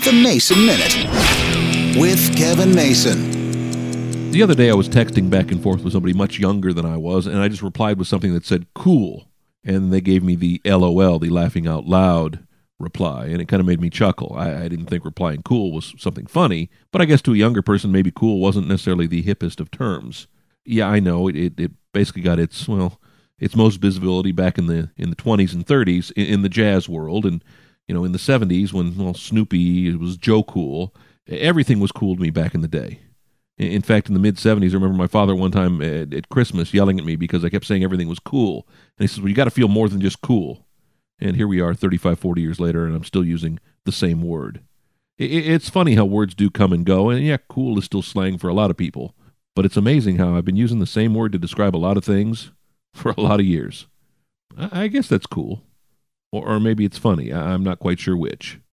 The Mason Minute with Kevin Mason. The other day I was texting back and forth with somebody much younger than I was, and I just replied with something that said cool, and they gave me the LOL, the laughing out loud reply, and it kind of made me chuckle. I didn't think replying cool was something funny, but I guess to a younger person maybe cool wasn't necessarily the hippest of terms. Yeah, I know, it basically got its most visibility back in the 20s and 30s in the jazz world, and in the 70s when Snoopy, it was Joe Cool. Everything was cool to me back in the day. In fact, in the mid-'70s, I remember my father one time at Christmas yelling at me because I kept saying everything was cool. And he says, well, you got to feel more than just cool. And here we are 35, 40 years later, and I'm still using the same word. It's funny how words do come and go, and yeah, cool is still slang for a lot of people. But it's amazing how I've been using the same word to describe a lot of things for a lot of years. I guess that's cool. Or maybe it's funny. I'm not quite sure which.